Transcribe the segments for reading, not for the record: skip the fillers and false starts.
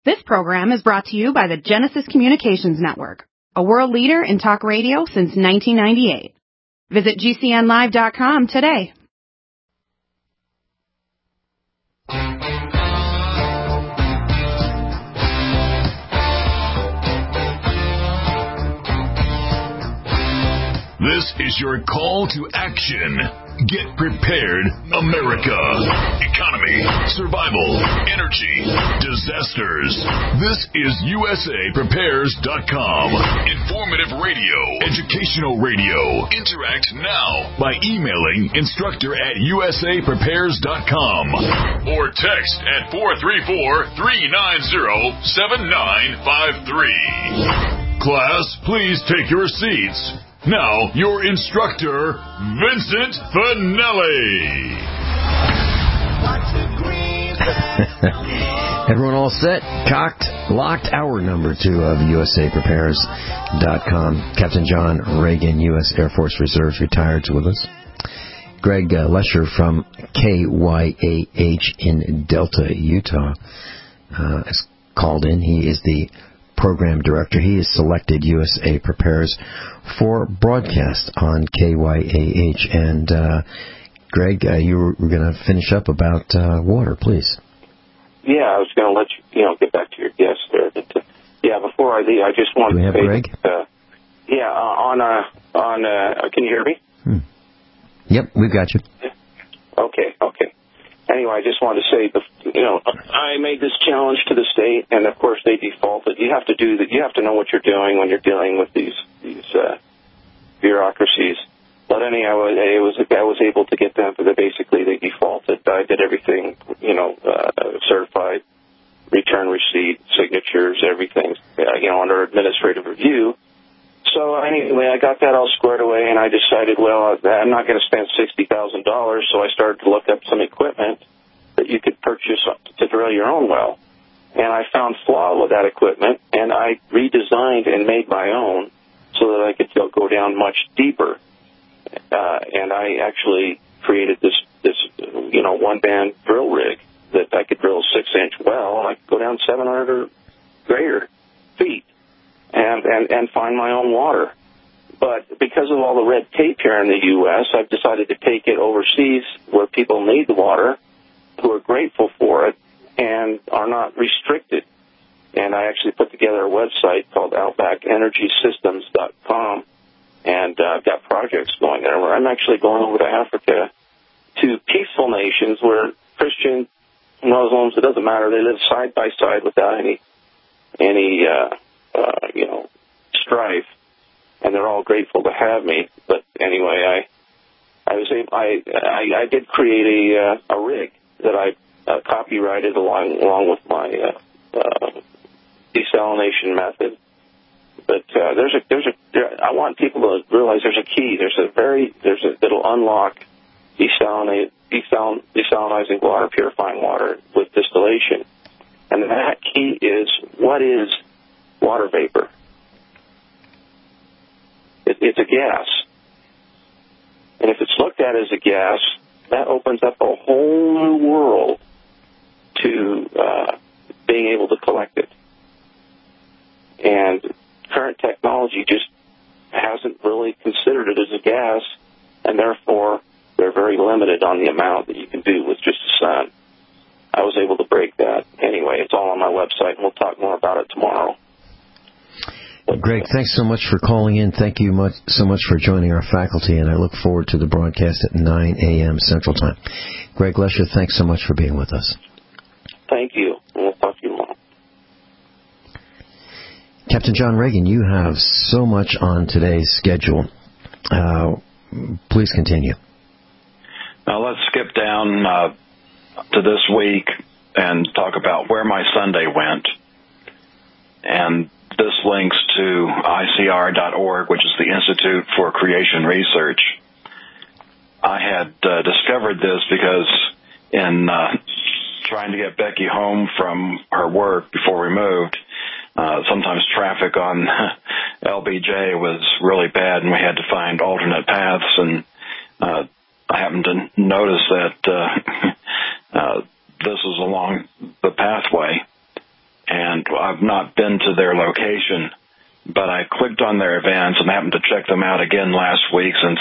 This program is brought to you by the Genesis Communications Network, a world leader in talk radio since 1998. Visit GCNlive.com today. This is your call to action. Get prepared, America. Economy, survival, energy, disasters. This is USAPrepares.com. Informative radio, educational radio. Interact now by emailing instructor@USAPrepares.com or text at 434-390-7953. Class, please take your seats. Now, your instructor, Vincent Finelli. Everyone all set? Cocked, locked, hour number 2 of USAPrepares.com. Captain John Reagan, U.S. Air Force Reserves, retired, is with us. Greg Lesher from KYAH in Delta, Utah, has called in. He is the program director. He has selected USA Prepares for broadcast on KYAH. And Greg, you were going to finish up about water, please. Yeah, I was going to let you, get back to your guest there. But, before I leave, I just wanted to say... Do we have Greg? Can you hear me? Yep, we've got you. Okay. Anyway, I just wanted to say, I made this challenge to the state, and of course they defaulted. You have to do that. You have to know what you're doing when you're dealing with these bureaucracies. But anyway, I was able to get them, but basically they defaulted. I did everything, certified, return receipt, signatures, everything, under administrative review. So anyway, I got that all squared away, and I decided, I'm not going to spend $60,000, so I started to look up some equipment that you could purchase to drill your own well. And I found flaw with that equipment, and I redesigned and made my own so that I could go down much deeper. And I actually created this one-band drill rig that I could drill a 6-inch well, and I could go down 700 or greater feet. And find my own water. But because of all the red tape here in the U.S., I've decided to take it overseas where people need the water, who are grateful for it, and are not restricted. And I actually put together a website called OutbackEnergySystems.com, and I've got projects going there where I'm actually going over to Africa to peaceful nations where Christian, Muslims, it doesn't matter, they live side by side without any strife, and they're all grateful to have me. But anyway, I did create a rig that I copyrighted along with my desalination method. But I want people to realize there's a key. That'll unlock desalinizing water, purifying water with distillation, and that key is what is water vapor. It's a gas. And if it's looked at as a gas, that opens up a whole new world to being able to collect it. And current technology just hasn't really considered it as a gas, and therefore they're very limited on the amount that you can do with just the sun. I was able to break that. Anyway, it's all on my website, and we'll talk more about it tomorrow. Greg, thanks so much for calling in. Thank you so much for joining our faculty, and I look forward to the broadcast at 9 a.m. Central Time. Greg Lesher, thanks so much for being with us. Thank you. We'll talk to you tomorrow. Captain John Reagan, you have so much on today's schedule. Please continue. Now let's skip down to this week and talk about where my Sunday went. And this links to ICR.org, which is the Institute for Creation Research. I had discovered this because in trying to get Becky home from her work before we moved, sometimes traffic on LBJ was really bad and we had to find alternate paths, and I happened to notice that this was along the pathway, and I've not been to their location, but I clicked on their events and happened to check them out again last week since,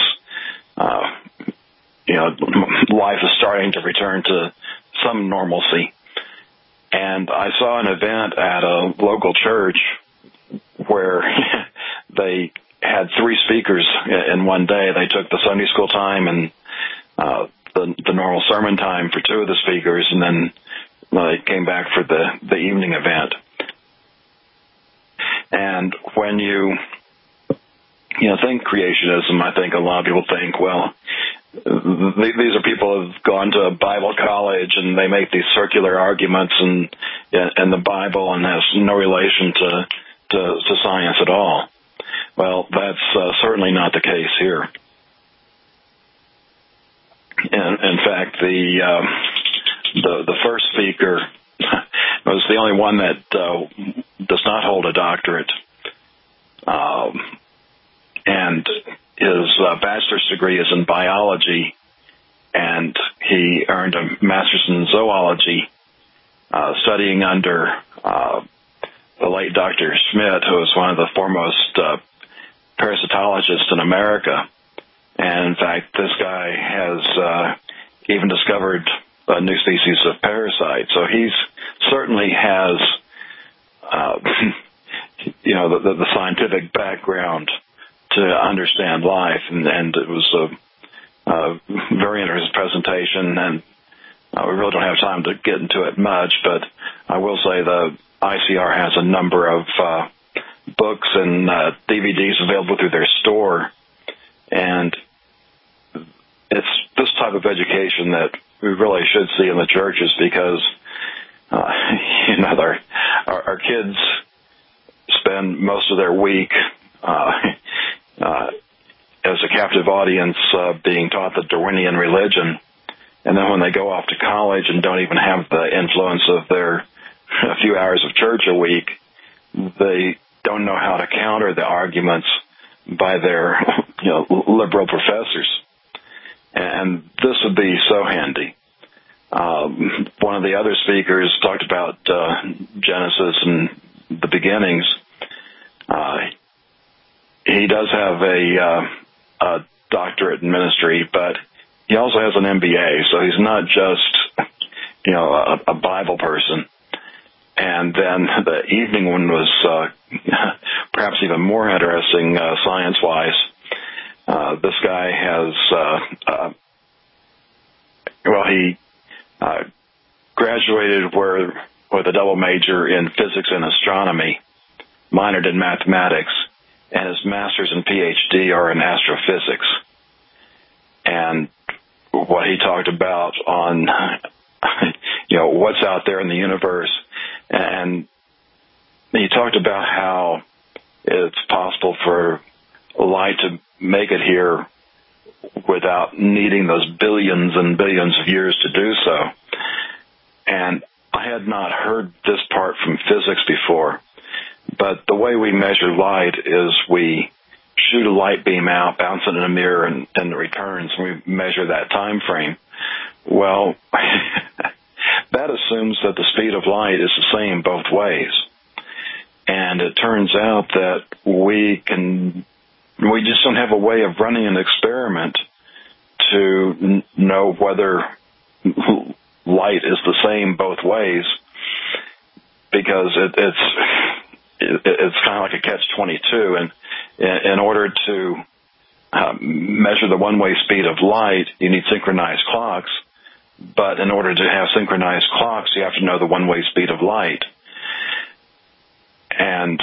life is starting to return to some normalcy. And I saw an event at a local church where they had 3 speakers in one day. They took the Sunday school time and the normal sermon time for 2 of the speakers, and then they came back for the evening event. And when you think creationism, I think a lot of people think, well, these are people who have gone to Bible college and they make these circular arguments in the Bible and has no relation to science at all. Well, that's certainly not the case here. In fact, the first speaker was the only one that does not hold a doctorate, and his bachelor's degree is in biology, and he earned a master's in zoology, studying under the late Dr. Schmidt, who was one of the foremost parasitologists in America. And in fact, this guy has even discovered a new species of parasite. So he's certainly has, the scientific background to understand life, and it was a very interesting presentation, and we really don't have time to get into it much, but I will say the ICR has a number of books and DVDs available through their store, and it's this type of education that we really should see in the churches, because our kids spend most of their week as a captive audience being taught the Darwinian religion, and then when they go off to college and don't even have the influence of their a few hours of church a week, they don't know how to counter the arguments by their liberal professors. And this would be so handy. One of the other speakers talked about Genesis and the beginnings. He does have a doctorate in ministry, but he also has an MBA, so he's not just a Bible person. And then the evening one was perhaps even more interesting science-wise. This guy has, he graduated with a double major in physics and astronomy, minored in mathematics, and his master's and PhD are in astrophysics. And what he talked about on, what's out there in the universe, and he talked about how it's possible for light to make it here without needing those billions and billions of years to do so. And I had not heard this part from physics before, but the way we measure light is we shoot a light beam out, bounce it in a mirror, and it returns, and we measure that time frame. Well, that assumes that the speed of light is the same both ways. And it turns out that we just don't have a way of running an experiment to know whether light is the same both ways, because it's kind of like a catch-22. And in order to measure the one-way speed of light, you need synchronized clocks. But in order to have synchronized clocks, you have to know the one-way speed of light. And,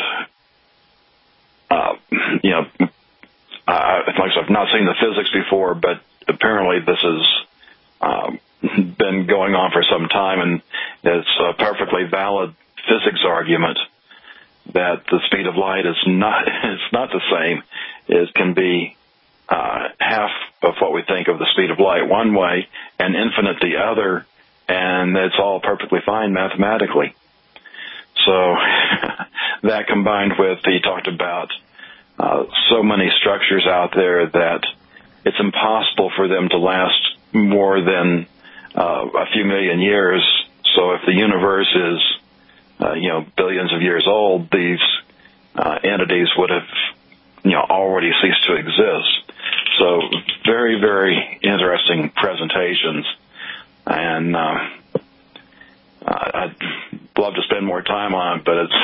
like I said, I've not seen the physics before, but apparently this has been going on for some time, and it's a perfectly valid physics argument that the speed of light is not the same. It can be half of what we think of the speed of light one way and infinite the other, and it's all perfectly fine mathematically. So that combined with, he talked about so many structures out there that it's impossible for them to last more than a few million years. So if the universe is billions of years old, these entities would have, already ceased to exist. So very, very interesting presentations. And I'd love to spend more time on it, but it's,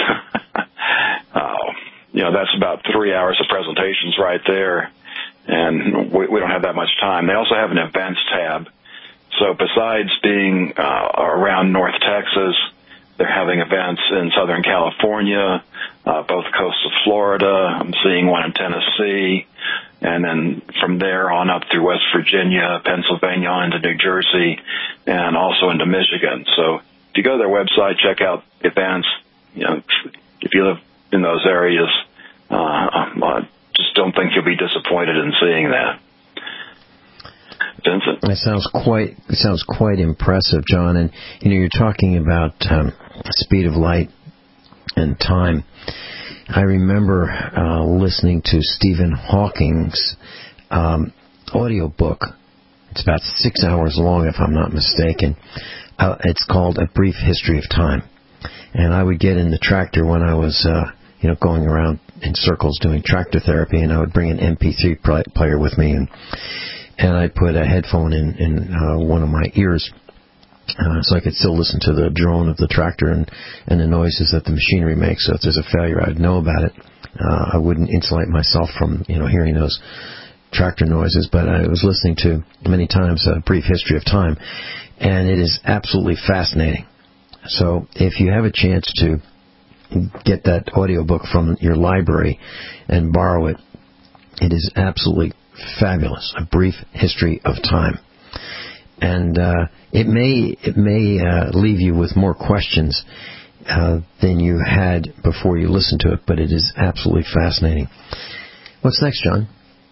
that's about 3 hours of presentations right there. And we don't have that much time. They also have an events tab. So besides being around North Texas, they're having events in Southern California, both coasts of Florida. I'm seeing one in Tennessee. And then from there on up through West Virginia, Pennsylvania, into New Jersey, and also into Michigan. So if you go to their website, check out events. If you live in those areas, I just don't think you'll be disappointed in seeing that. Vincent? It sounds quite impressive, John. And you're talking about speed of light and time. I remember listening to Stephen Hawking's audio book. It's about 6 hours long, if I'm not mistaken. It's called A Brief History of Time. And I would get in the tractor when I was, going around in circles doing tractor therapy, and I would bring an MP3 player with me, and I'd put a headphone in one of my ears so I could still listen to the drone of the tractor and the noises that the machinery makes. So if there's a failure, I'd know about it. I wouldn't insulate myself from, hearing those tractor noises, but I was listening to many times A Brief History of Time, and it is absolutely fascinating. So if you have a chance to get that audiobook from your library and borrow it, it is absolutely fabulous. A Brief History of Time. And it may leave you with more questions than you had before you listened to it, but it is absolutely fascinating. What's next, John?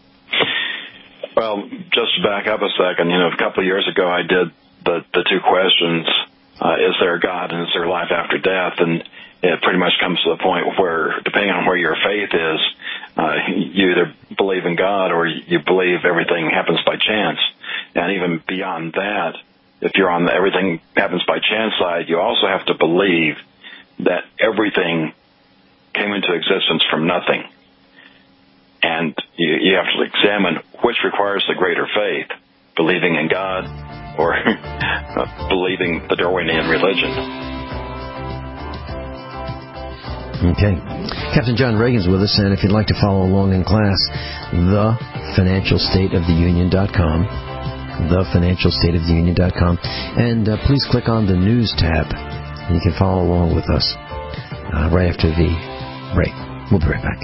Well, just to back up a second, a couple of years ago I did the two questions, is there a God and is there life after death? And it pretty much comes to the point where, depending on where your faith is, you either believe in God or you believe everything happens by chance. And even beyond that, if you're on the everything happens by chance side, you also have to believe that everything came into existence from nothing. And you have to examine which requires the greater faith, believing in God or believing the Darwinian religion. Okay. Captain John Reagan's with us, and if you'd like to follow along in class, thefinancialstateoftheunion.com, thefinancialstateoftheunion.com, and please click on the News tab, and you can follow along with us right after the break. We'll be right back.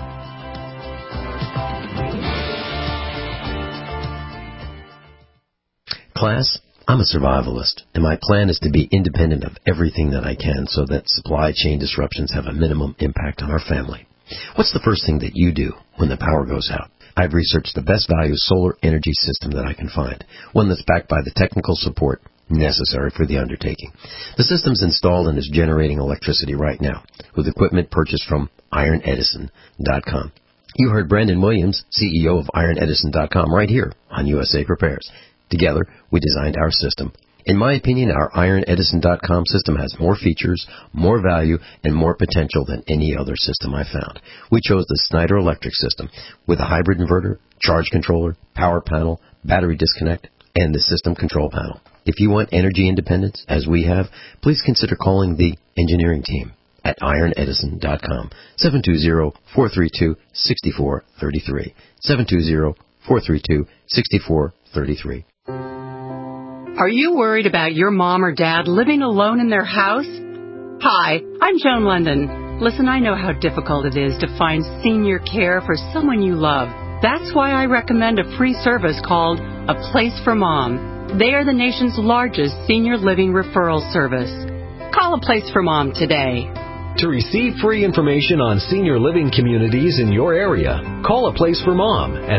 Class, I'm a survivalist, and my plan is to be independent of everything that I can so that supply chain disruptions have a minimum impact on our family. What's the first thing that you do when the power goes out? I've researched the best value solar energy system that I can find, one that's backed by the technical support necessary for the undertaking. The system's installed and is generating electricity right now with equipment purchased from IronEdison.com. You heard Brandon Williams, CEO of IronEdison.com, right here on USA Prepares. Together, we designed our system. In my opinion, our IronEdison.com system has more features, more value, and more potential than any other system I found. We chose the Snyder Electric system with a hybrid inverter, charge controller, power panel, battery disconnect, and the system control panel. If you want energy independence, as we have, please consider calling the engineering team at IronEdison.com, 720-432-6433, 720-432-6433. Are you worried about your mom or dad living alone in their house? Hi, I'm Joan London. Listen, I know how difficult it is to find senior care for someone you love. That's why I recommend a free service called A Place for Mom. They are the nation's largest senior living referral service. Call A Place for Mom today. To receive free information on senior living communities in your area, call A Place for Mom at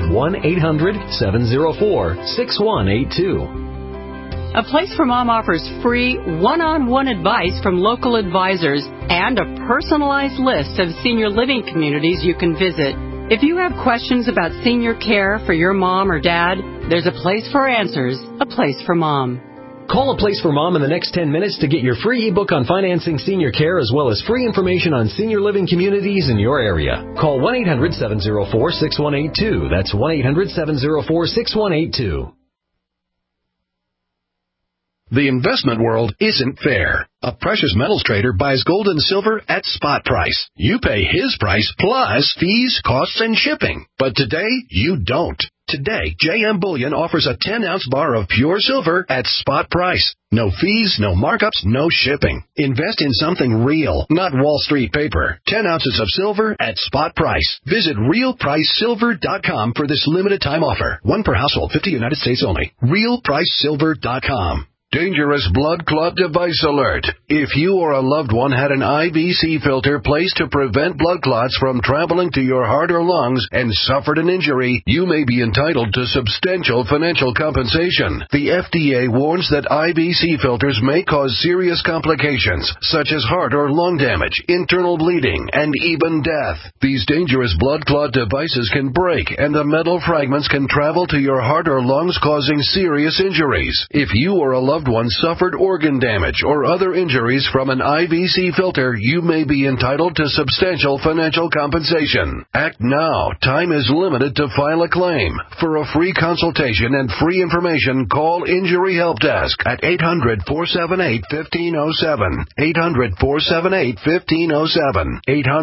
1-800-704-6182. A Place for Mom offers free one-on-one advice from local advisors and a personalized list of senior living communities you can visit. If you have questions about senior care for your mom or dad, there's a place for answers, A Place for Mom. Call A Place for Mom in the next 10 minutes to get your free ebook on financing senior care as well as free information on senior living communities in your area. Call 1-800-704-6182. That's 1-800-704-6182. The investment world isn't fair. A precious metals trader buys gold and silver at spot price. You pay his price plus fees, costs, and shipping. But today, you don't. Today, JM Bullion offers a 10-ounce bar of pure silver at spot price. No fees, no markups, no shipping. Invest in something real, not Wall Street paper. 10 ounces of silver at spot price. Visit RealPriceSilver.com for this limited time offer. One per household, 50 United States only. RealPriceSilver.com. Dangerous blood clot device alert. If you or a loved one had an IVC filter placed to prevent blood clots from traveling to your heart or lungs and suffered an injury, you may be entitled to substantial financial compensation. The FDA warns that IVC filters may cause serious complications, such as heart or lung damage, internal bleeding, and even death. These dangerous blood clot devices can break, and the metal fragments can travel to your heart or lungs, causing serious injuries. If you or a loved one suffered organ damage or other injuries from an IVC filter, you may be entitled to substantial financial compensation. Act now. Time is limited to file a claim. For a free consultation and free information, call Injury Help Desk at 800-478-1507. 800-478-1507.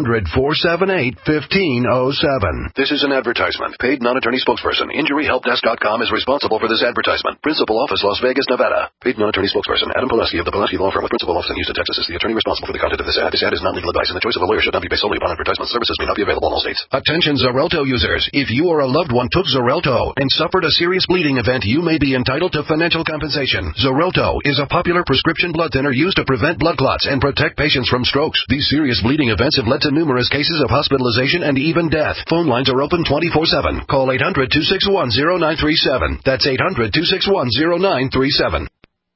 800-478-1507. This is an advertisement. Paid non-attorney spokesperson. InjuryHelpDesk.com is responsible for this advertisement. Principal office, Las Vegas, Nevada. Paid non-attorney spokesperson Adam Pulaski of the Pulaski Law Firm with principal office in Houston, Texas is the attorney responsible for the content of this ad. This ad is not legal advice, and the choice of a lawyer should not be based solely upon advertisement. Services may not be available in all states. Attention Xarelto users. If you or a loved one took Xarelto and suffered a serious bleeding event, you may be entitled to financial compensation. Xarelto is a popular prescription blood thinner used to prevent blood clots and protect patients from strokes. These serious bleeding events have led to numerous cases of hospitalization and even death. Phone lines are open 24/7. Call 800-261-0937. That's 800-261-0937.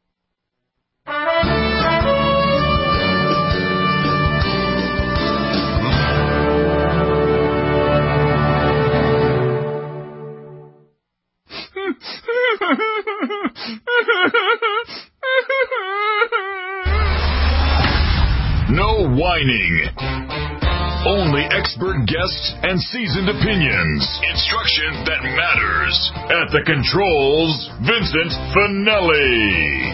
No whining. Only expert guests and seasoned opinions. Instruction that matters. At the controls, Vincent Finelli.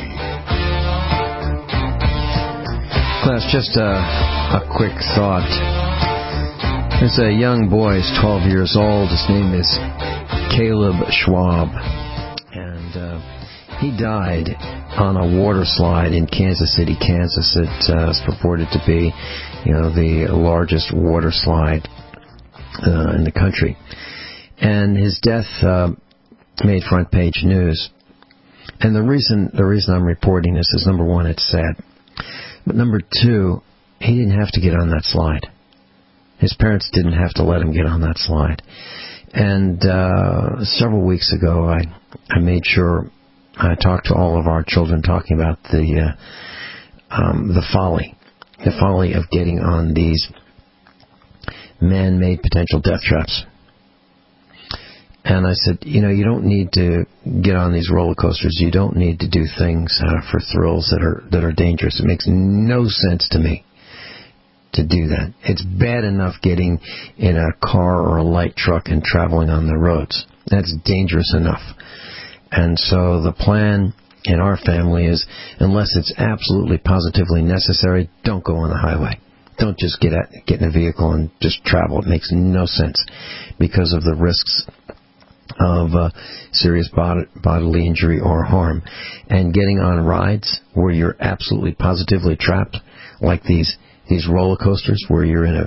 Class, just a quick thought. There's a young boy, he's 12 years old. His name is Caleb Schwab. And he died on a water slide in Kansas City, Kansas. It's purported to be, the largest water slide in the country. And his death made front page news. And the reason I'm reporting this is, number one, it's sad. But number two, he didn't have to get on that slide. His parents didn't have to let him get on that slide. And several weeks ago, I made sure I talked to all of our children, talking about the folly of getting on these man-made potential death traps. And I said, you don't need to get on these roller coasters. You don't need to do things for thrills that are dangerous. It makes no sense to me to do that. It's bad enough getting in a car or a light truck and traveling on the roads. That's dangerous enough. And so the plan in our family is, unless it's absolutely positively necessary, don't go on the highway. Don't just get in a vehicle and just travel. It makes no sense because of the risks of serious bodily injury or harm. And getting on rides where you're absolutely positively trapped, like these roller coasters where you're in a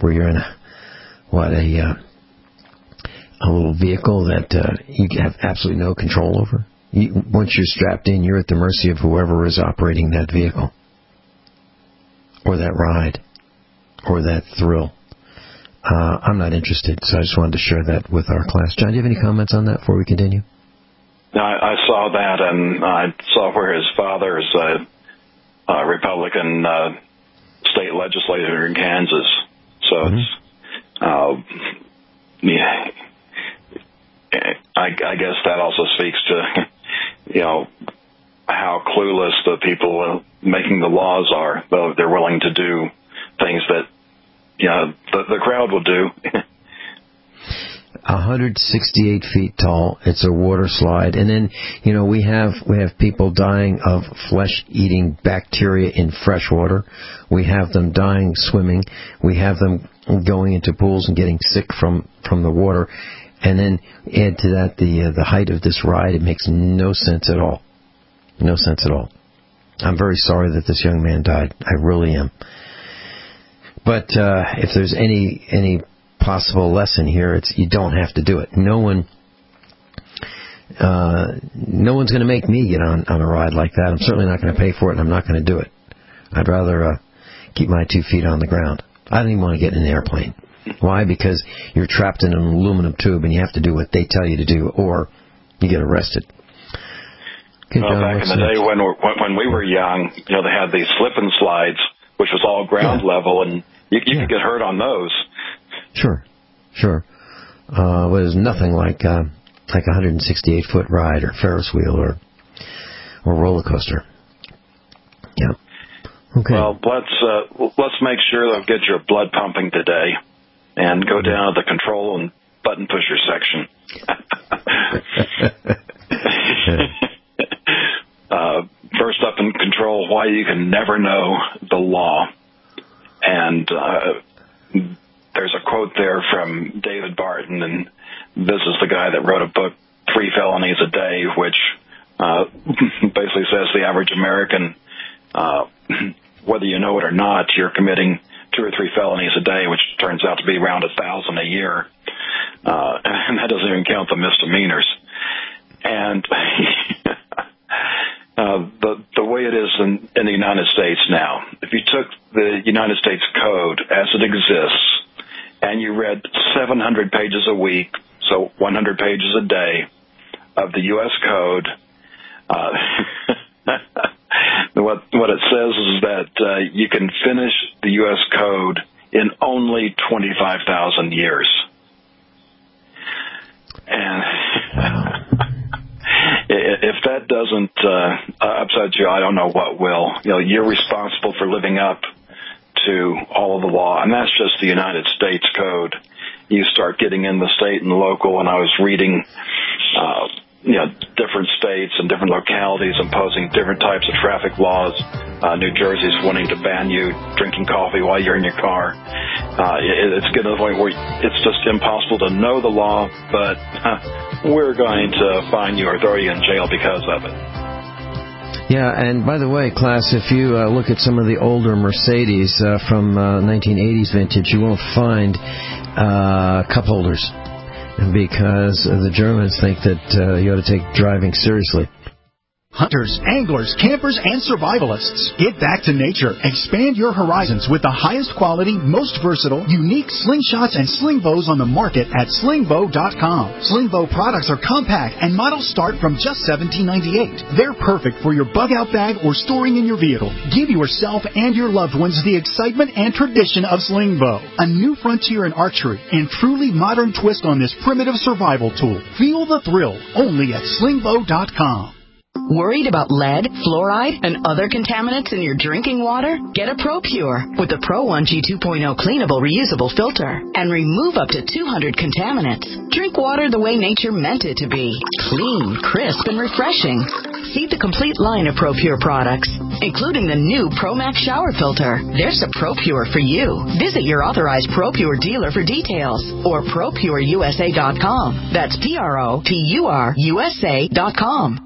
little vehicle that you have absolutely no control over. Once you're strapped in, you're at the mercy of whoever is operating that vehicle, or that ride, or that thrill. I'm not interested, so I just wanted to share that with our class. John, do you have any comments on that before we continue? I saw that, and I saw where his father is a Republican state legislator in Kansas. So I guess that also speaks to, how clueless the people making the laws are, though they're willing to do things that the crowd will do. 168 feet tall. It's a water slide. And then, we have people dying of flesh-eating bacteria in fresh water. We have them dying swimming. We have them going into pools and getting sick from the water. And then add to that the height of this ride. It makes no sense at all. No sense at all. I'm very sorry that this young man died. I really am. But if there's any possible lesson here, it's you don't have to do it. No one's going to make me get on a ride like that. I'm certainly not going to pay for it, and I'm not going to do it. I'd rather keep my 2 feet on the ground. I don't even want to get in an airplane. Why? Because you're trapped in an aluminum tube, and you have to do what they tell you to do, or you get arrested. Okay, well, John, back in the day when we were young, they had these slip and slides, which was all ground level, and you could get hurt on those. Sure. Well, there's nothing like a 168-foot ride or Ferris wheel or roller coaster. Yeah. Okay. Well, let's make sure that get your blood pumping today, and go down to the control and button pusher section. First up in control, why you can never know the law. And there's a quote there from David Barton, and this is the guy that wrote a book, 3 Felonies a Day, which basically says the average American, whether you know it or not, you're committing 2 or 3 felonies a day, which turns out to be around 1,000 a year. And that doesn't even count the misdemeanors. And the way it is in the United States now, if you took the United States Code as it exists and you read 700 pages a week, so 100 pages a day of the U.S. Code, what it says is that you can finish the U.S. Code in only 25,000 years. And if that doesn't upset you, I don't know what will. You're responsible for living up to all of the law, and that's just the United States Code. You start getting in the state and local, and I was reading, different states and different localities imposing different types of traffic laws. New Jersey's wanting to ban you drinking coffee while you're in your car. It's getting to the point where it's just impossible to know the law, but we're going to fine you or throw you in jail because of it. Yeah, and by the way, class, if you look at some of the older Mercedes from 1980s vintage, you won't find cup holders, because the Germans think that you ought to take driving seriously. Hunters, anglers, campers, and survivalists. Get back to nature. Expand your horizons with the highest quality, most versatile, unique slingshots and sling bows on the market at slingbow.com. Slingbow products are compact and models start from just $17.98. They're perfect for your bug-out bag or storing in your vehicle. Give yourself and your loved ones the excitement and tradition of Slingbow. A new frontier in archery and truly modern twist on this primitive survival tool. Feel the thrill only at slingbow.com. Worried about lead, fluoride, and other contaminants in your drinking water? Get a ProPure with the Pro 1G 2.0 cleanable reusable filter and remove up to 200 contaminants. Drink water the way nature meant it to be. Clean, crisp, and refreshing. See the complete line of ProPure products, including the new ProMax shower filter. There's a ProPure for you. Visit your authorized ProPure dealer for details or ProPureUSA.com. That's ProPureUSA.com.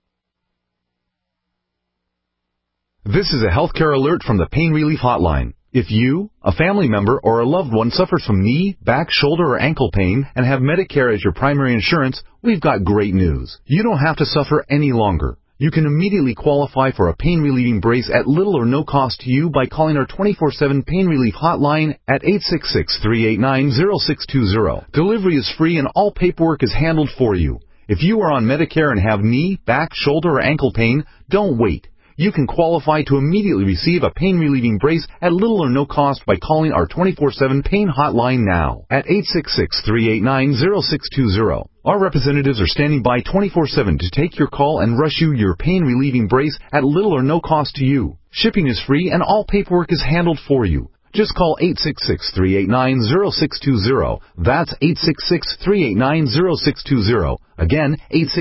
This is a healthcare alert from the Pain Relief Hotline. If you, a family member, or a loved one suffers from knee, back, shoulder, or ankle pain and have Medicare as your primary insurance, we've got great news. You don't have to suffer any longer. You can immediately qualify for a pain-relieving brace at little or no cost to you by calling our 24/7 Pain Relief Hotline at 866-389-0620. Delivery is free and all paperwork is handled for you. If you are on Medicare and have knee, back, shoulder, or ankle pain, don't wait. you can qualify to immediately receive a pain-relieving brace at little or no cost by calling our 24/7 pain hotline now at 866-389-0620. Our representatives are standing by 24/7 to take your call and rush you your pain-relieving brace at little or no cost to you. Shipping is free and all paperwork is handled for you. Just call 866-389-0620. That's 866-389-0620. Again,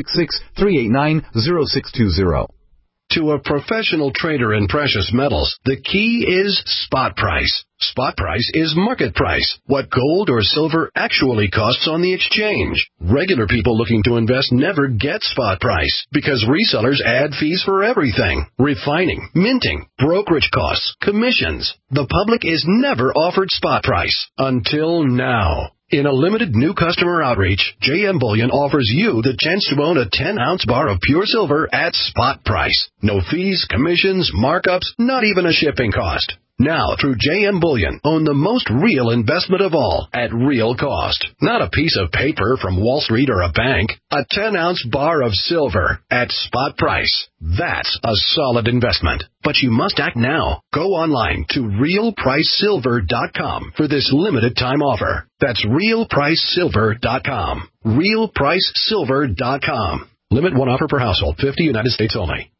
866-389-0620. To a professional trader in precious metals, the key is spot price. Spot price is market price, what gold or silver actually costs on the exchange. Regular people looking to invest never get spot price because resellers add fees for everything: refining, minting, brokerage costs, commissions. The public is never offered spot price until now. In a limited new customer outreach, JM Bullion offers you the chance to own a 10-ounce bar of pure silver at spot price. No fees, commissions, markups, not even a shipping cost. Now, through JM Bullion, own the most real investment of all at real cost. Not a piece of paper from Wall Street or a bank. A 10-ounce bar of silver at spot price. That's a solid investment. But you must act now. Go online to realpricesilver.com for this limited time offer. That's realpricesilver.com. realpricesilver.com. Limit one offer per household. 50 United States only.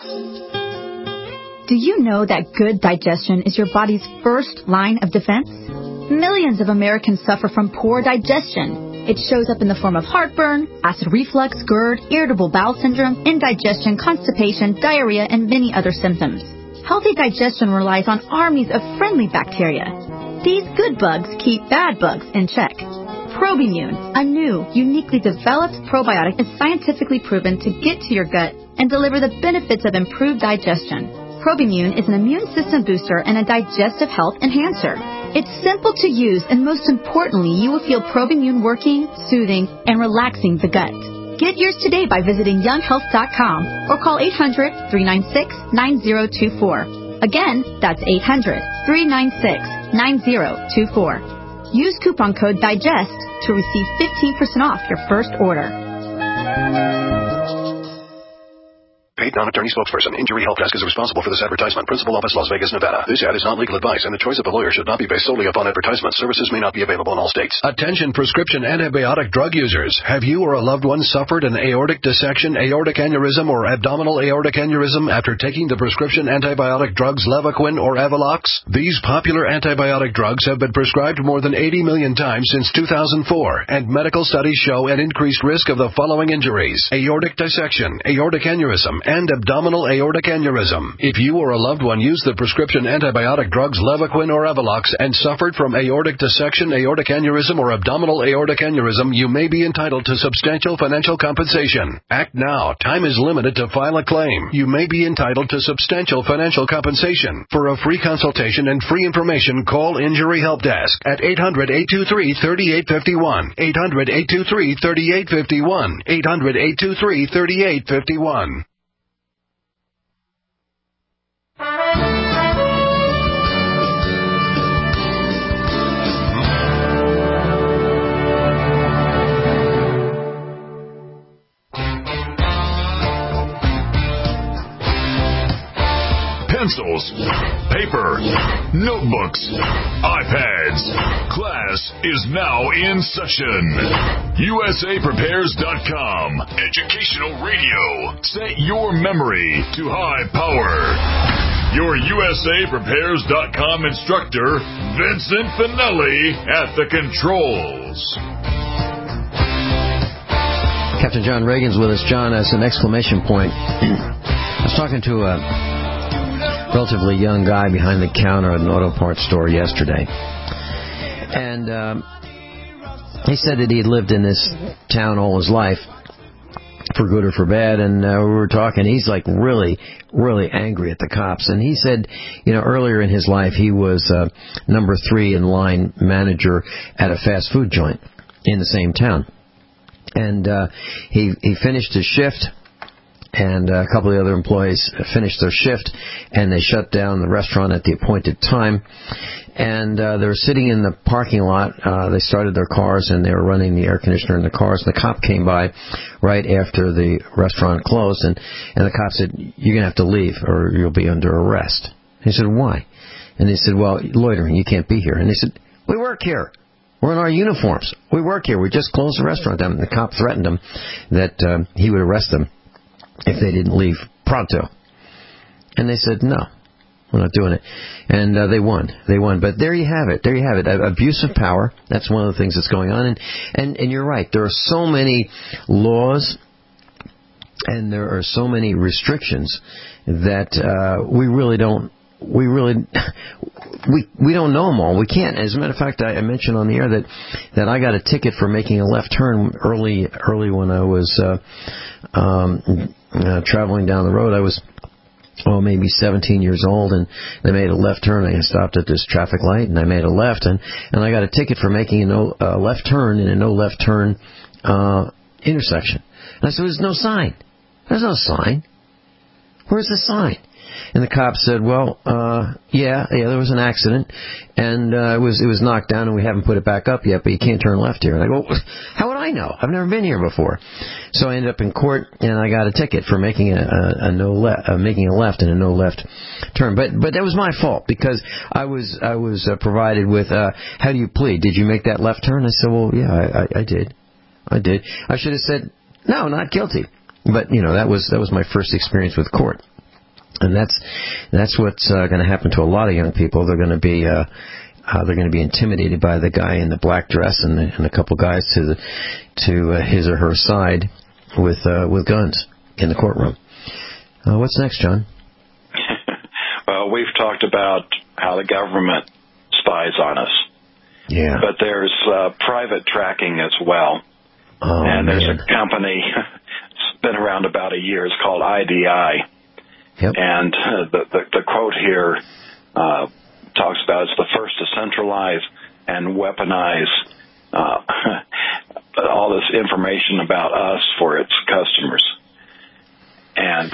Do you know that good digestion is your body's first line of defense? Millions of Americans suffer from poor digestion. It shows up in the form of heartburn, acid reflux, GERD, irritable bowel syndrome, indigestion, constipation, diarrhea, and many other symptoms. Healthy digestion relies on armies of friendly bacteria. These good bugs keep bad bugs in check. Probimune, a new, uniquely developed probiotic, is scientifically proven to get to your gut and deliver the benefits of improved digestion. Probimune is an immune system booster and a digestive health enhancer. It's simple to use, and most importantly, you will feel Probimune working, soothing, and relaxing the gut. Get yours today by visiting younghealth.com or call 800-396-9024. Again, that's 800-396-9024. Use coupon code DIGEST to receive 15% off your first order. Paid non-attorney spokesperson. Injury Help Desk is responsible for this advertisement. Principal office, Las Vegas, Nevada. This ad is not legal advice, and the choice of the lawyer should not be based solely upon advertisement. Services may not be available in all states. Attention prescription antibiotic drug users. Have you or a loved one suffered an aortic dissection, aortic aneurysm, or abdominal aortic aneurysm after taking the prescription antibiotic drugs Levaquin or Avelox? These popular antibiotic drugs have been prescribed more than 80 million times since 2004, and medical studies show an increased risk of the following injuries: aortic dissection, aortic aneurysm, and abdominal aortic aneurysm. If you or a loved one used the prescription antibiotic drugs Levaquin or Avelox and suffered from aortic dissection, aortic aneurysm, or abdominal aortic aneurysm, you may be entitled to substantial financial compensation. Act now. Time is limited to file a claim. You may be entitled to substantial financial compensation. For a free consultation and free information, call Injury Help Desk at 800-823-3851. 800-823-3851. 800-823-3851. Pencils, paper, notebooks, iPads. Class is now in session. USAPrepares.com. Educational radio. Set your memory to high power. Your USAPrepares.com instructor, Vincent Finelli, at the controls. Captain John Reagan's with us. John, as an exclamation point, I was talking to a relatively young guy behind the counter at an auto parts store yesterday. And he said that he had lived in this town all his life, for good or for bad, and we were talking. He's like really, really angry at the cops. And he said, you know, earlier in his life, he was number 3 in line manager at a fast food joint in the same town. And he finished his shift, and a couple of the other employees finished their shift, and they shut down the restaurant at the appointed time. And they were sitting in the parking lot. They started their cars, and they were running the air conditioner in the cars. And the cop came by right after the restaurant closed, and the cop said, "You're going to have to leave, or you'll be under arrest." And he said, "Why?" And they said, "Well, loitering, you can't be here." And they said, "We work here. We're in our uniforms. We work here. We just closed the restaurant down." And the cop threatened them that he would arrest them if they didn't leave pronto. And they said, "No, we're not doing it." And they won. They won. But there you have it. There you have it. Abuse of power. That's one of the things that's going on. And you're right. There are so many laws and there are so many restrictions that we really don't. We don't know them all. We can't. As a matter of fact, I mentioned on the air that I got a ticket for making a left turn early when I was traveling down the road. I was maybe 17 years old, and they made a left turn. I stopped at this traffic light, and I made a left, and I got a ticket for making a left turn in a no left turn intersection. And I said, "There's no sign. There's no sign. Where's the sign?" And the cop said, "Well, yeah, there was an accident, and it was knocked down, and we haven't put it back up yet, but you can't turn left here." And I go, "How would I know? I've never been here before." So I ended up in court, and I got a ticket for making making a left in a no left turn. But that was my fault, because I was provided with, "How do you plead? Did you make that left turn?" I said, "Well, yeah, I did. I should have said, no, not guilty." But that was my first experience with court. And that's what's going to happen to a lot of young people. They're going to be intimidated by the guy in the black dress and a couple guys to his or her side with guns in the courtroom. What's next, John? Well, we've talked about how the government spies on us. Yeah. But there's private tracking as well. Oh, and there's man. a company, it's been around about a year, it's called IDI. Yep. And the quote here talks about it's the first to centralize and weaponize all this information about us for its customers. And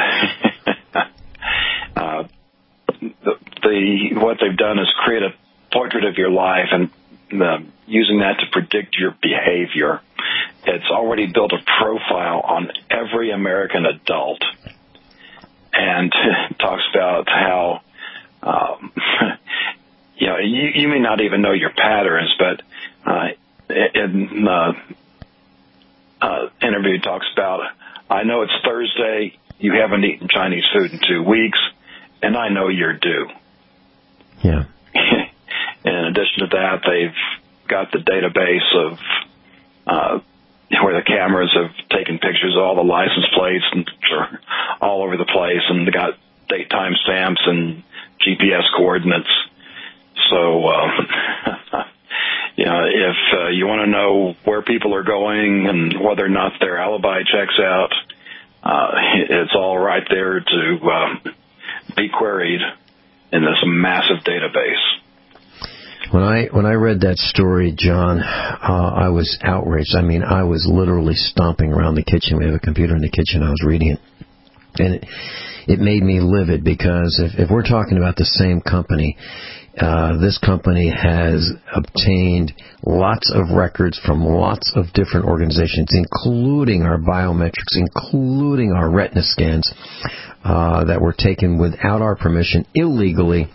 what they've done is create a portrait of your life and using that to predict your behavior. It's already built a profile on every American adult. And talks about how, you may not even know your patterns, but in the interview talks about, "I know it's Thursday, you haven't eaten Chinese food in 2 weeks, and I know you're due." Yeah. In addition to that, they've got the database of where the cameras have taken pictures of all the license plates and are all over the place, and they got date time stamps and GPS coordinates. So, if you want to know where people are going and whether or not their alibi checks out, it's all right there to be queried in this massive database. When I read that story, John, I was outraged. I mean, I was literally stomping around the kitchen. We have a computer in the kitchen. I was reading it. And it made me livid, because if we're talking about the same company, this company has obtained lots of records from lots of different organizations, including our biometrics, including our retina scans that were taken without our permission, illegally,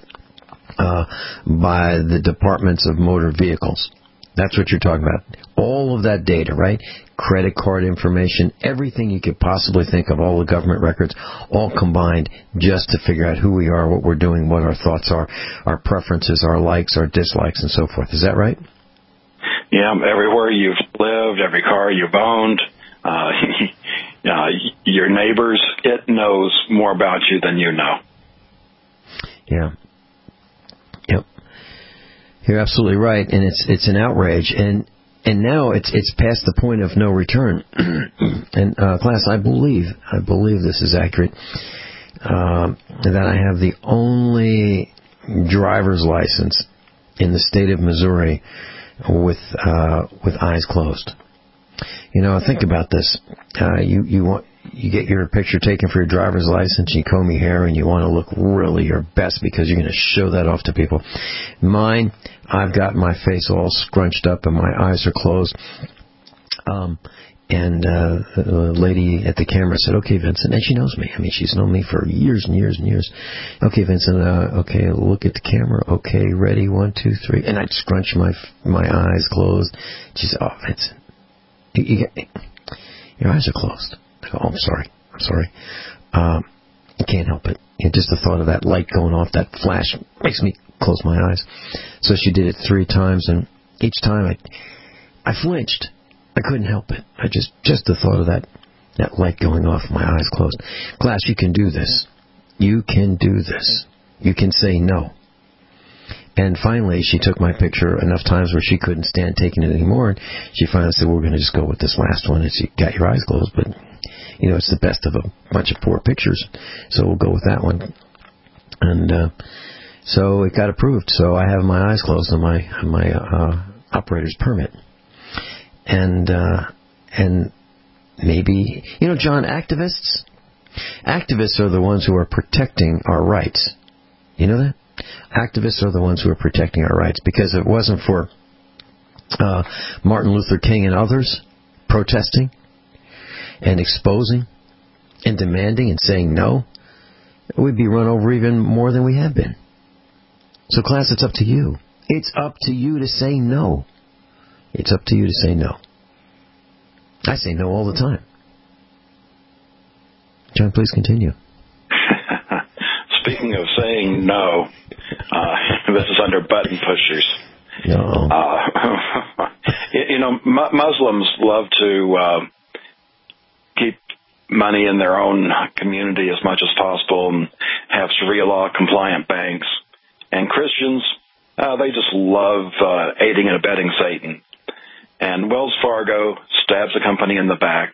by the departments of motor vehicles. That's what you're talking about. All of that data, right? Credit card information, everything you could possibly think of, all the government records, all combined just to figure out who we are, what we're doing, what our thoughts are, our preferences, our likes, our dislikes, and so forth. Is that right? Yeah, everywhere you've lived, every car you've owned, your neighbors, it knows more about you than you know. Yeah. Yep. You're absolutely right, and it's an outrage, and now it's past the point of no return. And class, I believe this is accurate. That I have the only driver's license in the state of Missouri with eyes closed. Think about this. you get your picture taken for your driver's license, you comb your hair, and you want to look really your best because you're going to show that off to people. Mine, I've got my face all scrunched up and my eyes are closed. And the lady at the camera said, "Okay, Vincent," and she knows me. I mean, she's known me for years and years and years. "Okay, Vincent, okay, look at the camera. Okay, ready, 1, 2, 3." And I'd scrunch my eyes closed. She said, "Oh, Vincent, your eyes are closed." I go, "Oh, I'm sorry. You can't help it. And just the thought of that light going off, that flash, makes me close my eyes." So she did it 3 times, and each time I flinched. I couldn't help it. I just the thought of that light going off, my eyes closed. Class, you can do this. You can do this. You can say no. And finally, she took my picture enough times where she couldn't stand taking it anymore. And she finally said, "We're going to just go with this last one." And she got your eyes closed, but it's the best of a bunch of poor pictures, so we'll go with that one. And so it got approved. So I have my eyes closed on my operator's permit. And maybe, John, activists are the ones who are protecting our rights. You know that? Activists are the ones who are protecting our rights, because if it wasn't for Martin Luther King and others protesting and exposing and demanding and saying no, we'd be run over even more than we have been. So, class, it's up to you. It's up to you to say no. It's up to you to say no. I say no all the time. John, please continue. Speaking of saying no, this is under button pushers. No. Muslims love to keep money in their own community as much as possible and have Sharia law compliant banks. And Christians, they just love aiding and abetting Satan. And Wells Fargo stabs a company in the back.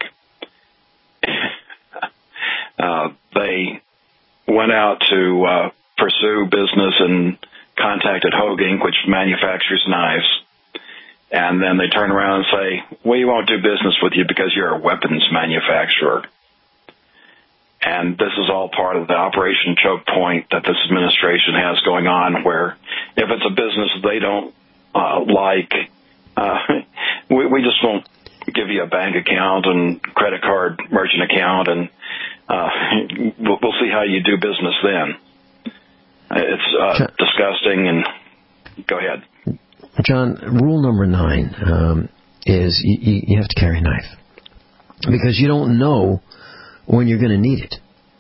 They went out to pursue business and contacted Hogue Inc., which manufactures knives. And then they turn around and say, "We won't do business with you because you're a weapons manufacturer." And this is all part of the Operation Choke Point that this administration has going on, where if it's a business they don't like, we just won't give you a bank account and credit card merchant account, and we'll see how you do business then. It's disgusting. And go ahead, John. Rule number 9 is you have to carry a knife, because you don't know when you're going to need it.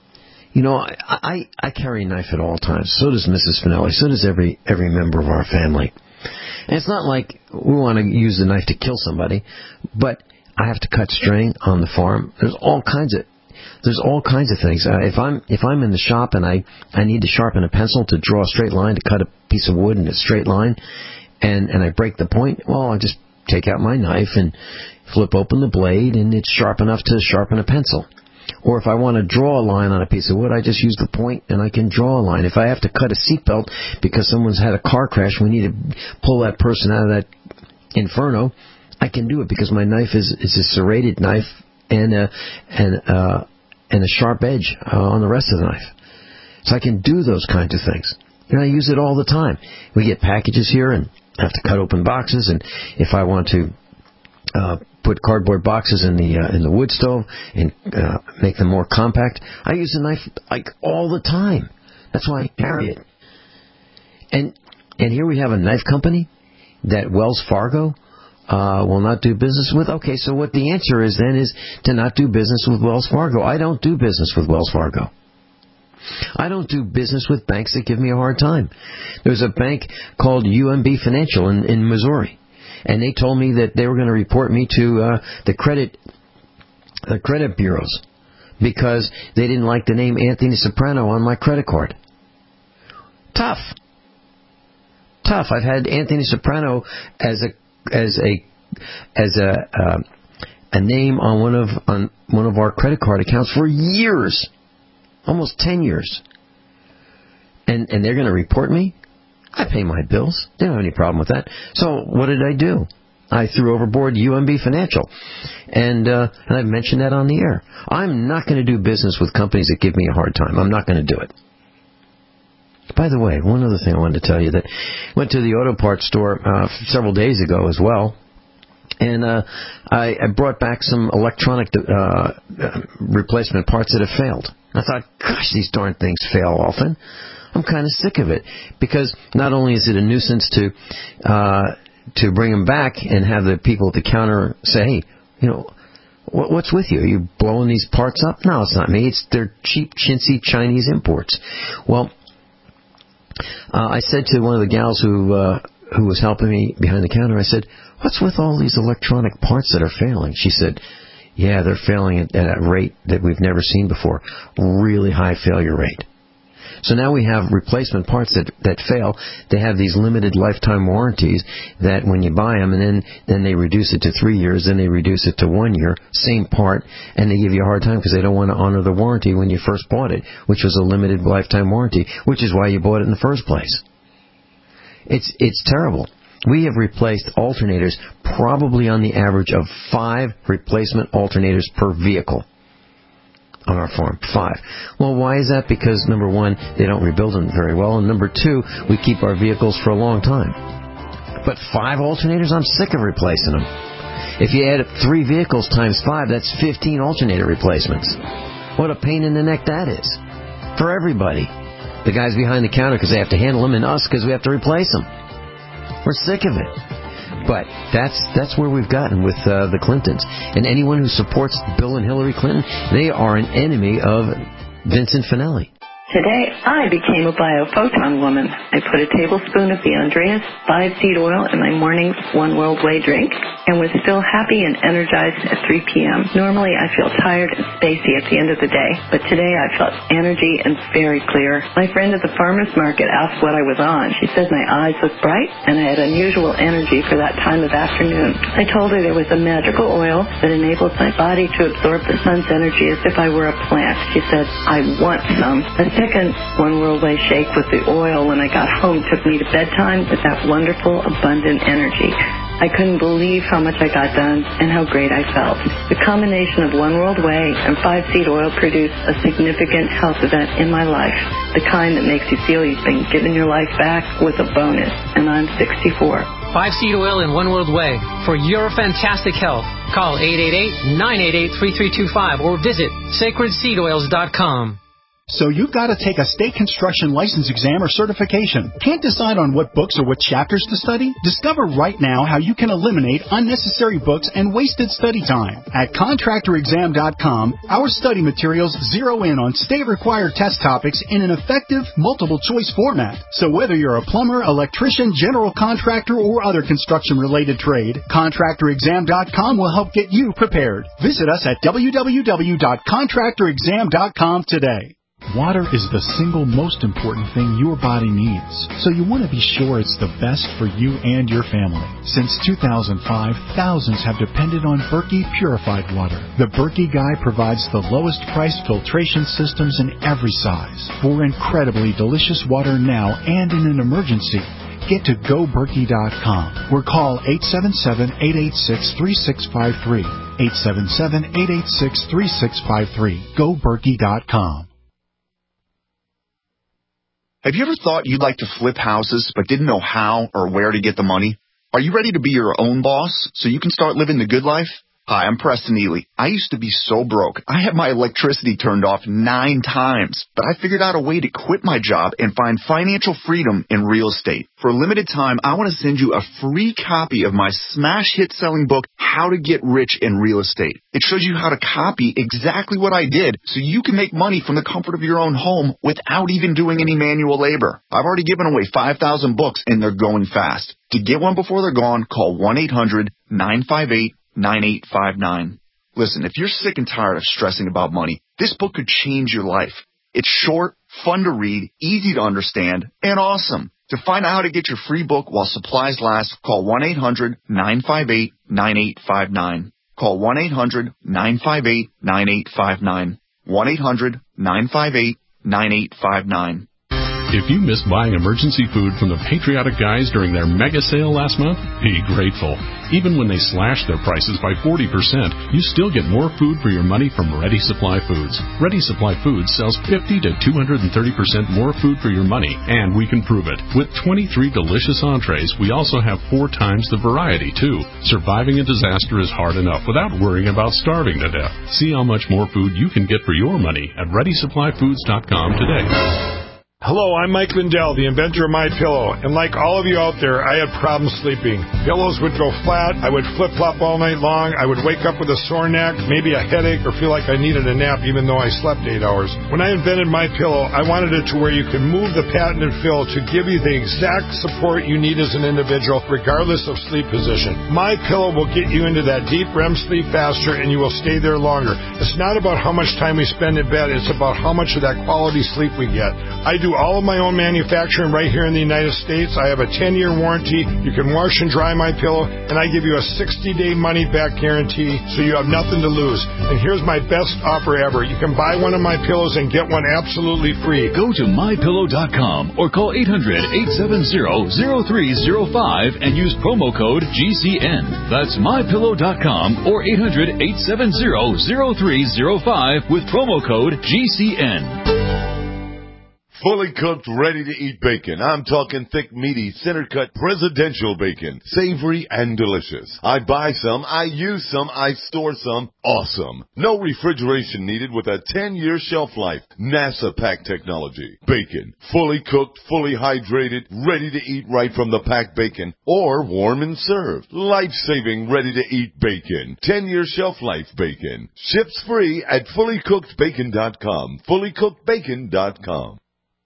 I carry a knife at all times. So does Mrs. Finelli. So does every member of our family. And it's not like we want to use the knife to kill somebody, but I have to cut string on the farm. There's all kinds of things. If I'm in the shop and I need to sharpen a pencil to draw a straight line, to cut a piece of wood in a straight line, and I break the point, well, I just take out my knife and flip open the blade, and it's sharp enough to sharpen a pencil. Or if I want to draw a line on a piece of wood, I just use the point and I can draw a line. If I have to cut a seatbelt because someone's had a car crash, we need to pull that person out of that inferno, I can do it because my knife is a serrated knife and a sharp edge on the rest of the knife. So I can do those kinds of things. I use it all the time. We get packages here and I have to cut open boxes, and if I want to put cardboard boxes in the wood stove and make them more compact, I use a knife all the time. That's why I carry it. And here we have a knife company that Wells Fargo will not do business with. Okay, so what the answer is then is to not do business with Wells Fargo. I don't do business with Wells Fargo. I don't do business with banks that give me a hard time. There's a bank called UMB Financial in Missouri. And they told me that they were going to report me to the credit bureaus because they didn't like the name Anthony Soprano on my credit card. Tough. I've had Anthony Soprano as a name on one of our credit card accounts for years, almost 10 years. And they're going to report me? I pay my bills. They don't have any problem with that. So what did I do? I threw overboard UMB Financial. And I've mentioned that on the air. I'm not going to do business with companies that give me a hard time. I'm not going to do it. By the way, one other thing I wanted to tell you, that I went to the auto parts store several days ago as well, and I brought back some electronic replacement parts that have failed. I thought, gosh, these darn things fail often. I'm kind of sick of it, because not only is it a nuisance to bring them back and have the people at the counter say, hey, you know, what's with you? Are you blowing these parts up? No, it's not me. They're cheap, chintzy Chinese imports. Well, I said to one of the gals who was helping me behind the counter, I said, what's with all these electronic parts that are failing? She said, yeah, they're failing at a rate that we've never seen before. Really high failure rate. So now we have replacement parts that fail. They have these limited lifetime warranties that when you buy them, and then they reduce it to 3 years, then they reduce it to 1 year, same part, and they give you a hard time because they don't want to honor the warranty when you first bought it, which was a limited lifetime warranty, which is why you bought it in the first place. It's terrible. We have replaced alternators probably on the average of 5 replacement alternators per vehicle on our farm. 5. Well, why is that? Because, number one, they don't rebuild them very well, and number two, we keep our vehicles for a long time. But 5 alternators? I'm sick of replacing them. If you add up 3 vehicles times 5, that's 15 alternator replacements. What a pain in the neck that is for everybody. The guys behind the counter because they have to handle them, and us because we have to replace them. We're sick of it. But that's where we've gotten with the Clintons. And anyone who supports Bill and Hillary Clinton, they are an enemy of Vincent Finelli. Today, I became a biophoton woman. I put a tablespoon of the Andreas 5-seed oil in my morning One World Way drink and was still happy and energized at 3 p.m. Normally, I feel tired and spacey at the end of the day, but today I felt energy and very clear. My friend at the farmer's market asked what I was on. She said my eyes looked bright and I had unusual energy for that time of afternoon. I told her there was a magical oil that enables my body to absorb the sun's energy as if I were a plant. She said, I want some. A second One World Way shake with the oil when I got home took me to bedtime with that wonderful, abundant energy. I couldn't believe how much I got done and how great I felt. The combination of One World Way and 5-seed oil produced a significant health event in my life, the kind that makes you feel you've been given your life back with a bonus, and I'm 64. 5-seed oil and One World Way for your fantastic health. Call 888-988-3325 or visit sacredseedoils.com. So you've got to take a state construction license exam or certification. Can't decide on what books or what chapters to study? Discover right now how you can eliminate unnecessary books and wasted study time. At contractorexam.com, our study materials zero in on state-required test topics in an effective, multiple-choice format. So whether you're a plumber, electrician, general contractor, or other construction-related trade, contractorexam.com will help get you prepared. Visit us at www.contractorexam.com today. Water is the single most important thing your body needs, so you want to be sure it's the best for you and your family. Since 2005, thousands have depended on Berkey Purified Water. The Berkey Guy provides the lowest priced filtration systems in every size for incredibly delicious water now and in an emergency. Get to GoBerkey.com or call 877-886-3653. 877-886-3653. GoBerkey.com. Have you ever thought you'd like to flip houses but didn't know how or where to get the money? Are you ready to be your own boss so you can start living the good life? Hi, I'm Preston Ely. I used to be so broke. I had my electricity turned off 9 times, but I figured out a way to quit my job and find financial freedom in real estate. For a limited time, I want to send you a free copy of my smash hit selling book, How to Get Rich in Real Estate. It shows you how to copy exactly what I did so you can make money from the comfort of your own home without even doing any manual labor. I've already given away 5,000 books and they're going fast. To get one before they're gone, call 1-800-958-9859. Listen, if you're sick and tired of stressing about money, this book could change your life. It's short, fun to read, easy to understand, and awesome. To find out how to get your free book while supplies last, call 1-800-958-9859. Call 1-800-958-9859. 1-800-958-9859. If you missed buying emergency food from the Patriotic Guys during their mega sale last month, be grateful. Even when they slashed their prices by 40%, you still get more food for your money from Ready Supply Foods. Ready Supply Foods sells 50 to 230% more food for your money, and we can prove it. With 23 delicious entrees, we also have 4 times the variety, too. Surviving a disaster is hard enough without worrying about starving to death. See how much more food you can get for your money at ReadySupplyFoods.com today. Hello, I'm Mike Lindell, the inventor of MyPillow, and like all of you out there, I had problems sleeping. Pillows would go flat, I would flip-flop all night long, I would wake up with a sore neck, maybe a headache, or feel like I needed a nap even though I slept 8 hours. When I invented MyPillow, I wanted it to where you could move the patented fill to give you the exact support you need as an individual, regardless of sleep position. MyPillow will get you into that deep REM sleep faster, and you will stay there longer. It's not about how much time we spend in bed, it's about how much of that quality sleep we get. I do all of my own manufacturing right here in the United States. I have a 10-year warranty. You can wash and dry my pillow, and I give you a 60-day money-back guarantee, so you have nothing to lose. And here's my best offer ever. You can buy one of my pillows and get one absolutely free. Go to MyPillow.com or call 800-870-0305 and use promo code GCN. That's MyPillow.com or 800-870-0305 with promo code GCN. Fully cooked, ready-to-eat bacon. I'm talking thick, meaty, center-cut presidential bacon. Savory and delicious. I buy some, I use some, I store some. Awesome. No refrigeration needed with a 10-year shelf life. NASA pack technology. Bacon. Fully cooked, fully hydrated, ready to eat right from the packed bacon. Or warm and served. Life-saving, ready-to-eat bacon. 10-year shelf life bacon. Ships free at fullycookedbacon.com. Fullycookedbacon.com.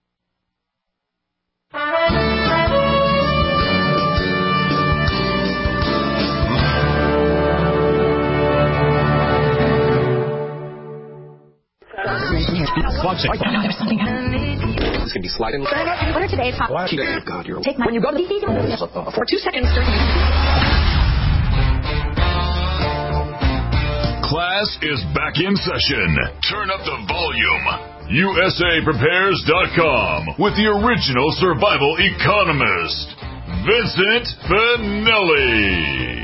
This can be sliding. What are today's hot? God, you're take my when you go to the for 2 seconds. Class is back in session. Turn up the volume. USAPrepares.com with the original survival economist, Vincent Finelli.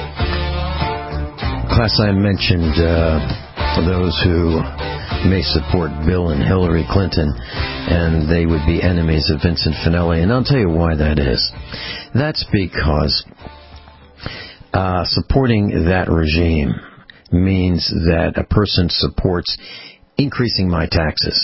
Class, I mentioned for those who may support Bill and Hillary Clinton, and they would be enemies of Vincent Finelli, and I'll tell you why that is. That's because supporting that regime means that a person supports increasing my taxes,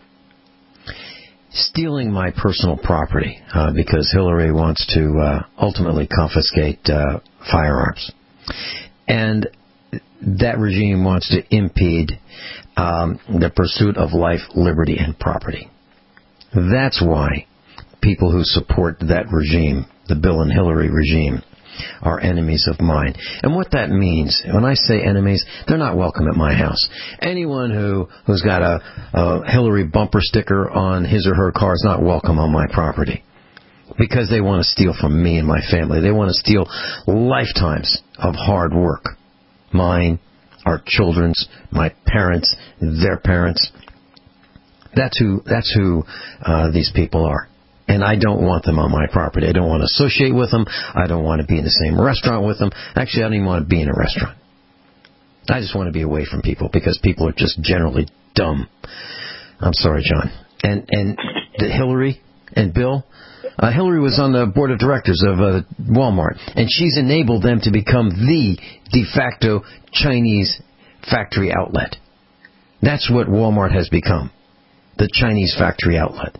stealing my personal property, because Hillary wants to ultimately confiscate firearms. And that regime wants to impede the pursuit of life, liberty, and property. That's why people who support that regime, the Bill and Hillary regime, are enemies of mine. And what that means, when I say enemies, they're not welcome at my house. Anyone who's got a Hillary bumper sticker on his or her car is not welcome on my property, because they want to steal from me and my family. They want to steal lifetimes of hard work. Mine, our children's, my parents, their parents. That's who these people are. And I don't want them on my property. I don't want to associate with them. I don't want to be in the same restaurant with them. Actually, I don't even want to be in a restaurant. I just want to be away from people, because people are just generally dumb. I'm sorry, John. And Hillary and Bill, Hillary was on the board of directors of Walmart, and she's enabled them to become the de facto Chinese factory outlet. That's what Walmart has become, the Chinese factory outlet.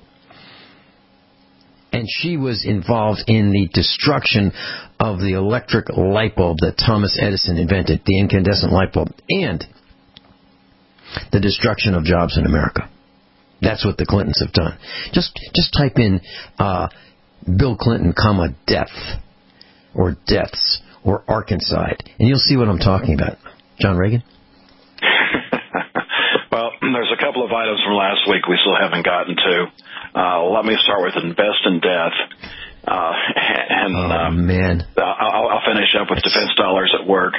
And she was involved in the destruction of the electric light bulb that Thomas Edison invented, the incandescent light bulb, and the destruction of jobs in America. That's what the Clintons have done. Just type in Bill Clinton, death, or deaths, or Arkansas, and you'll see what I'm talking about. John Reagan? Well, there's a couple of items from last week we still haven't gotten to. Let me start with Invest in Death. Man. I'll finish up with defense dollars at work.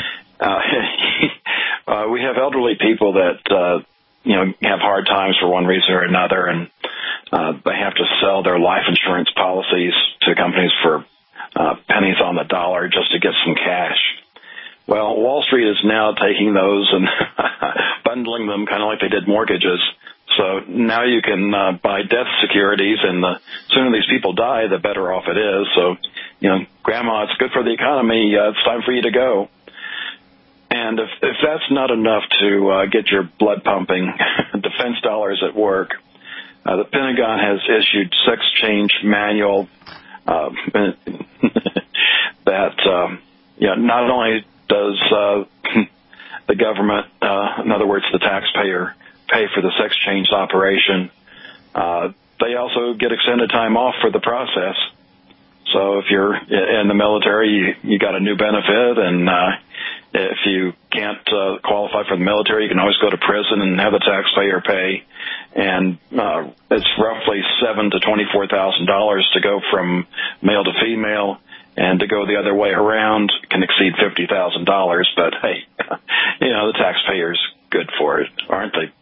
We have elderly people that have hard times for one reason or another, and They have to sell their life insurance policies to companies for pennies on the dollar just to get some cash. Well, Wall Street is now taking those and bundling them kind of like they did mortgages. So now you can buy death securities, and the sooner these people die, the better off it is. So, Grandma, it's good for the economy. It's time for you to go. And if that's not enough to get your blood pumping, defense dollars at work, the Pentagon has issued sex change manual that not only does the government, in other words, the taxpayer, pay for the sex change operation, they also get extended time off for the process. So if you're in the military, you got a new benefit, and if you can't qualify for the military, you can always go to prison and have the taxpayer pay. And it's roughly $7,000 to $24,000 to go from male to female, and to go the other way around can exceed $50,000. But hey, the taxpayer's good for it, aren't they?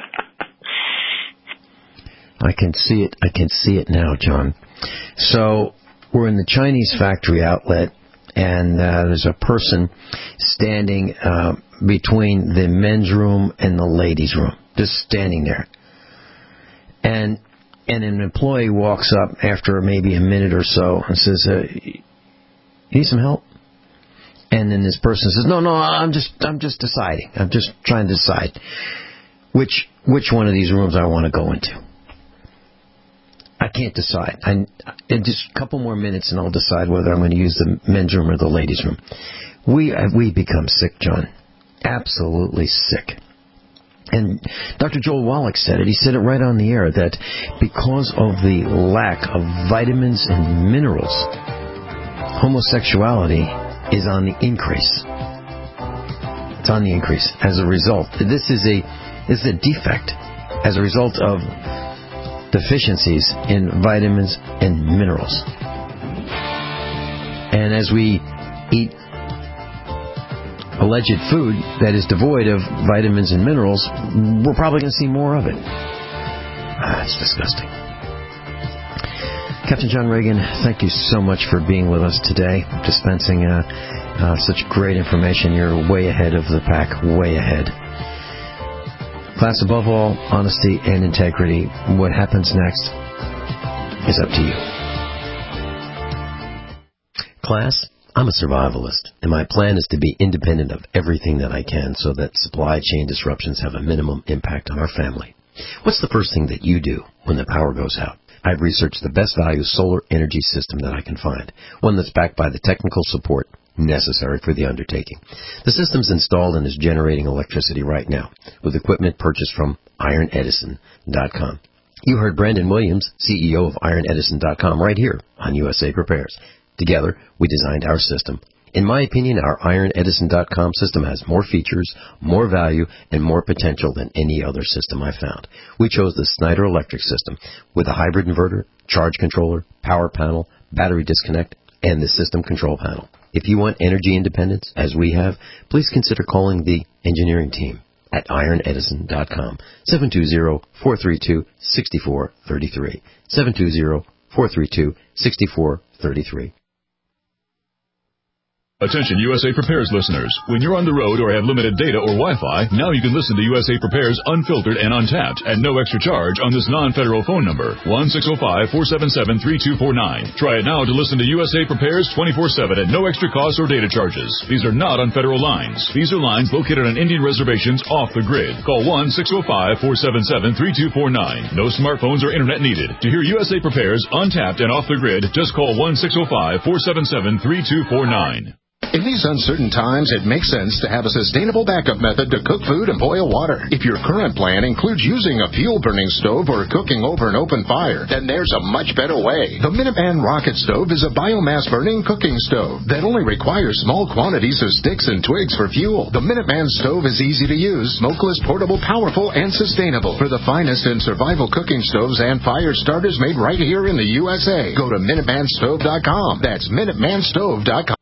I can see it. I can see it now, John. So we're in the Chinese factory outlet, and there's a person standing between the men's room and the ladies' room, just standing there. And an employee walks up after maybe a minute or so and says, "You need some help?" And then this person says, "No, I'm just deciding. I'm just trying to decide which one of these rooms I want to go into. I can't decide. In just a couple more minutes, and I'll decide whether I'm going to use the men's room or the ladies' room." We become sick, John. Absolutely sick. And Dr. Joel Wallach said it. He said it right on the air, that because of the lack of vitamins and minerals, homosexuality is on the increase. It's on the increase. As a result, this is a defect as a result of deficiencies in vitamins and minerals. And as we eat alleged food that is devoid of vitamins and minerals, we're probably going to see more of it. It's disgusting. Captain John Reagan, thank you so much for being with us today, dispensing such great information. You're way ahead of the pack, way ahead. Class, above all, honesty and integrity. What happens next is up to you. Class, I'm a survivalist, and my plan is to be independent of everything that I can so that supply chain disruptions have a minimum impact on our family. What's the first thing that you do when the power goes out? I've researched the best value solar energy system that I can find, one that's backed by the technical support necessary for the undertaking. The system's installed and is generating electricity right now with equipment purchased from IronEdison.com. You heard Brandon Williams, CEO of IronEdison.com, right here on USA Prepares. Together, we designed our system. In my opinion, our IronEdison.com system has more features, more value, and more potential than any other system I found. We chose the Snyder Electric system with a hybrid inverter, charge controller, power panel, battery disconnect, and the system control panel. If you want energy independence, as we have, please consider calling the engineering team at IronEdison.com, 720-432-6433, 720-432-6433. Attention USA Prepares listeners. When you're on the road or have limited data or Wi-Fi, now you can listen to USA Prepares unfiltered and untapped at no extra charge on this non-federal phone number, 1-605-477-3249. Try it now to listen to USA Prepares 24/7 at no extra cost or data charges. These are not on federal lines. These are lines located on Indian reservations off the grid. Call 1-605-477-3249. No smartphones or internet needed. To hear USA Prepares untapped and off the grid, just call 1-605-477-3249. In these uncertain times, it makes sense to have a sustainable backup method to cook food and boil water. If your current plan includes using a fuel-burning stove or cooking over an open fire, then there's a much better way. The Minuteman Rocket Stove is a biomass-burning cooking stove that only requires small quantities of sticks and twigs for fuel. The Minuteman Stove is easy to use, smokeless, portable, powerful, and sustainable. For the finest in survival cooking stoves and fire starters made right here in the USA, go to MinutemanStove.com. That's MinutemanStove.com.